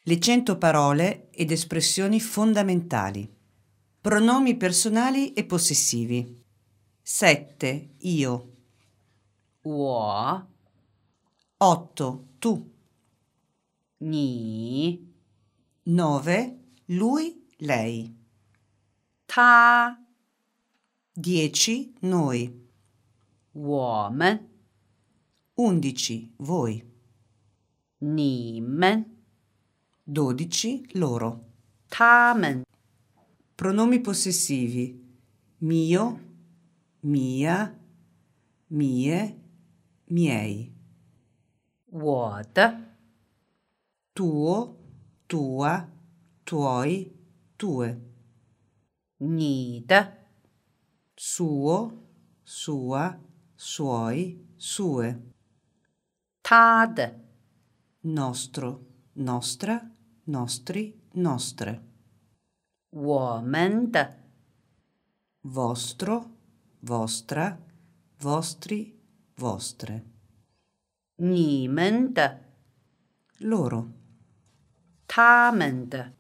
Le 100 parole ed espressioni fondamentali. Pronomi personali e possessivi. 7. Io. 我 8. Tu. 你 9. Lui, lei. 他 10. Noi. 我们 11. Voi. 你们 12. Loro. 他们 Pronomi possessivi. Mio, mia, mie, miei. 我的 Tuo, tua, tuoi, tue. 你的 Suo, sua, suoi, sue. 他的 Nostro, nostra, nostri, nostre. 我们的 Vostro, vostra, vostri, vostre. 你们的 Loro. 他们的